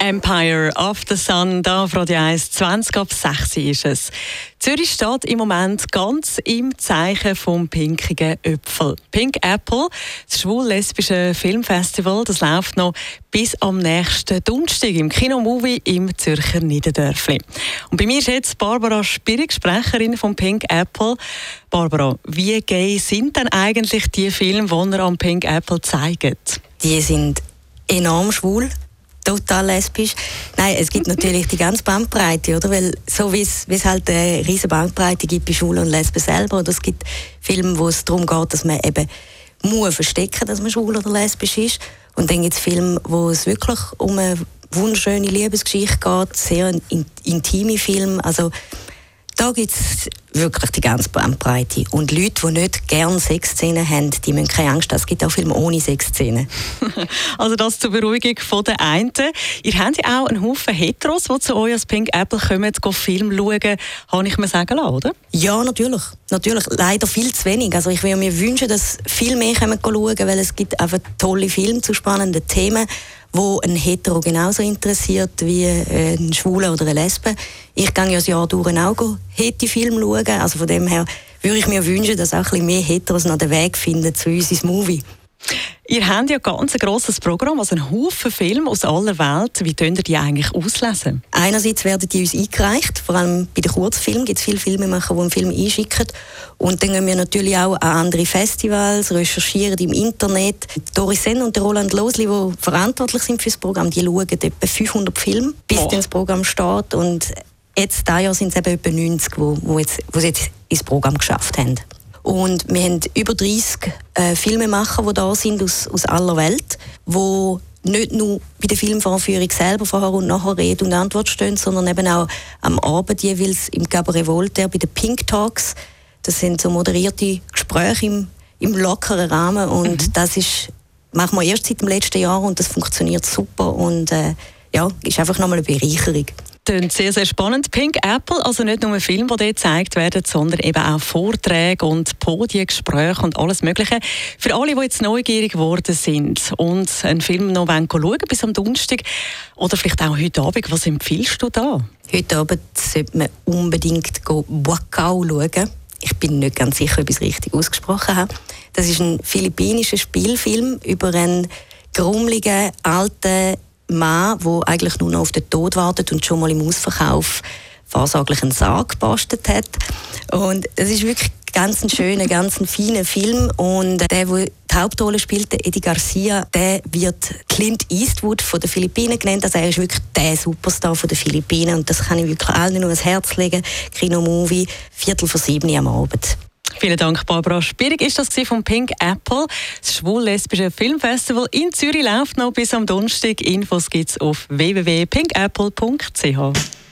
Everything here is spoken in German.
Empire of the Sun, da auf Radio 1, 20 ab 6 ist es. Zürich steht im Moment ganz im Zeichen vom pinkigen Äpfel. Pink Apple, das schwul-lesbische Filmfestival, das läuft noch bis am nächsten Donnerstag im Kinomovie im Zürcher Niederdörfli. Und bei mir ist jetzt Barbara Spirig, Sprecherin von Pink Apple. Barbara, wie gay sind denn eigentlich die Filme, die ihr am Pink Apple zeigt? Die sind enorm schwul. Total lesbisch. Nein, es gibt natürlich die ganze Bandbreite, oder? Weil so wie es halt eine riesige Bandbreite gibt bei Schwulen und Lesben selber, oder es gibt Filme, wo es darum geht, dass man eben muss verstecken, dass man schwul oder lesbisch ist. Und dann gibt es Filme, wo es wirklich um eine wunderschöne Liebesgeschichte geht, sehr intime Filme. Also da gibt es wirklich die ganze Bandbreite. Und Leute, die nicht gerne Sexszenen haben, die müssen keine Angst haben. Es gibt auch Filme ohne Sexszenen. Also das zur Beruhigung von der einen. Ihr habt ja auch einen Haufen Heteros, die zu euch als Pink Apple kommen, Film schauen, habe ich mir sagen lassen, oder? Ja, natürlich. Natürlich. Leider viel zu wenig. Also ich würde mir wünschen, dass viel mehr schauen, weil es gibt einfach tolle Filme zu spannenden Themen, wo ein Hetero genauso interessiert wie ein Schwuler oder eine Lesbe. Ich gehe ja das Jahr durch auch Heti-Filme schauen. Also von dem her würde ich mir wünschen, dass auch ein bisschen mehr Heteros noch den Weg finden zu uns ins Movie. Ihr habt ja ganz ein grosses Programm, also einen Haufen Filme aus aller Welt. Wie könnt ihr die eigentlich auslesen? Einerseits werden die uns eingereicht, vor allem bei den Kurzfilmen gibt es viele Filmemacher, die einen Film einschicken. Und dann gehen wir natürlich auch an andere Festivals, recherchieren im Internet. Doris Senn und Roland Losli, die verantwortlich sind für das Programm, die schauen etwa 500 Filme, bis das Programm steht. Und jetzt dieses Jahr sind es eben etwa 90, die es jetzt ins Programm geschafft haben. Und wir haben über 30 Filmemacher, die da sind aus aller Welt, die nicht nur bei der Filmvorführung selber vorher und nachher Rede und Antwort stehen, sondern eben auch am Abend jeweils im Cabaret Voltaire bei den Pink Talks. Das sind so moderierte Gespräche im lockeren Rahmen und das machen wir erst seit dem letzten Jahr und das funktioniert super und ist einfach nochmal eine Bereicherung. Klingt sehr, sehr spannend. Pink Apple, also nicht nur Filme, die dort gezeigt werden, sondern eben auch Vorträge und Podiengespräche und alles Mögliche. Für alle, die jetzt neugierig geworden sind und einen Film noch schauen wollen, bis am Donnerstag oder vielleicht auch heute Abend, was empfiehlst du da? Heute Abend sollte man unbedingt Buakaw schauen. Ich bin nicht ganz sicher, ob ich es richtig ausgesprochen habe. Das ist ein philippinischer Spielfilm über einen grummeligen, alten Mann, der eigentlich nur noch auf den Tod wartet und schon mal im Ausverkauf wahrscheinlich einen Sarg gebastelt hat. Und es ist wirklich ganz ein schöner, ganz ein feiner Film. Und der die Hauptrolle spielt, der Eddie Garcia, der wird Clint Eastwood von den Philippinen genannt. Also er ist wirklich der Superstar von den Philippinen. Und das kann ich wirklich allen nur ans Herz legen. Kino-Movie, 6:45 am Abend. Vielen Dank, Barbara Spirig. Ist das vom Pink Apple, das schwul-lesbische Filmfestival in Zürich läuft noch bis am Donnerstag. Infos gibt es auf www.pinkapple.ch.